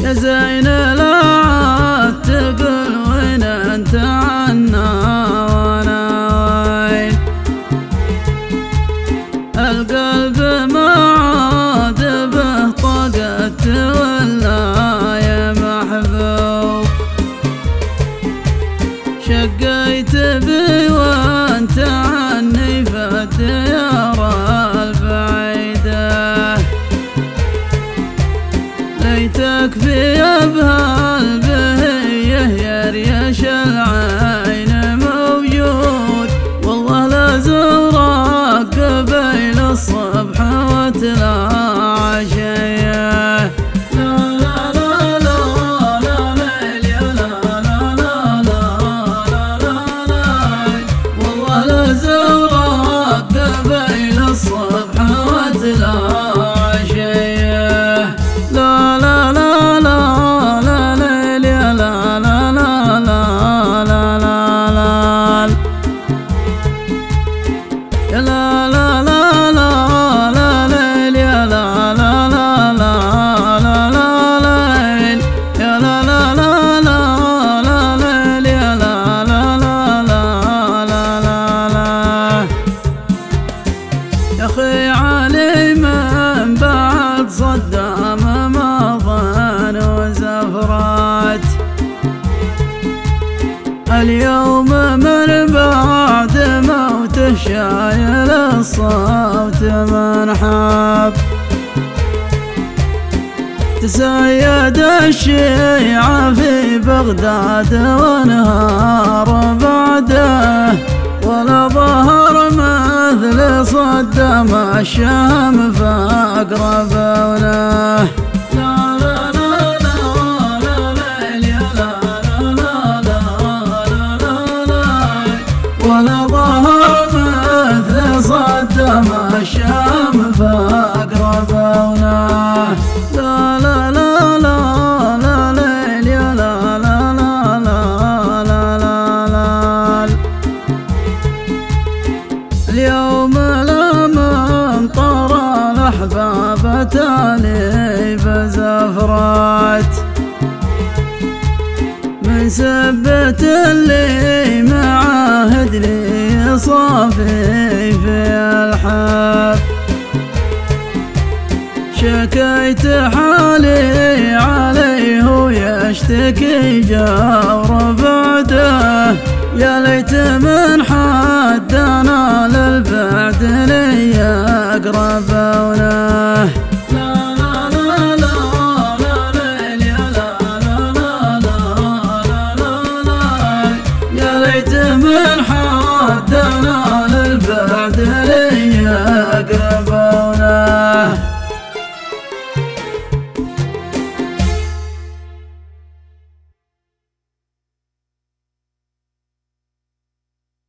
يا زين لا عاد تقول وين انت عنا وانا وين. القلب ما عاد به طاقة تولى يا محبوب. شقيت بي وانت عني في الديار البعيدة. ليتك في ابها البهية يا ريش العين موجود. والله لا زورك قبيل الصبح وتلا عشية. يا اخي علي من بعد صدام ما ظن وزفرات. اليوم من بعد موت شايل الصوت منحب. تسيد الشيعة في بغداد وانهار بعده. ولا ظهر مثل صدام الشام فاقربونه. ولا ظهر مثل صدام الشام فاقربونه. لا لا لا لا لا ليل يا لا لا لا لا لا لا لا. اليوم لمن طرى الأحباب تالي بزفرات. من سبت اللي معاهد لي صافي في الحب. شكيت حالي عليه ويشتكي جور بعده. يا ليت من حدنا للبعد لي يقربونه. يا ليت من حدنا